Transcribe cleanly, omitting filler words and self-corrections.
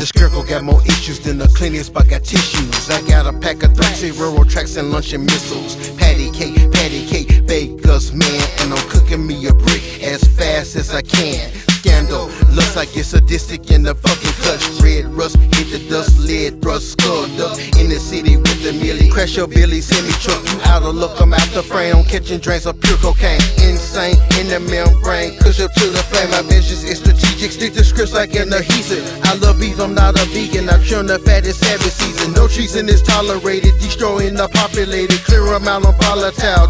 The scarecrow got more issues than the cleanest, but got tissues. I got a pack of 3 rural tracks and luncheon missiles. Patty cake, bakers, man. And I'm cooking me a brick as fast as I can. Scandal, looks like it's sadistic in the fucking clutch. Red rust, hit the dust, lead thrust, skull duck. In the city with the millie, crash your Billy, send me truck. You out of luck, I'm out the frame. I'm catching drinks of pure cocaine. Insane in the membrane, push up to the flame. My vengeance is strategic, stick to scripts like an adhesive. I love beef, I'm not a vegan. I trim the fat, it's savage season. No treason is tolerated, destroying the populated. Clear them out on volatile.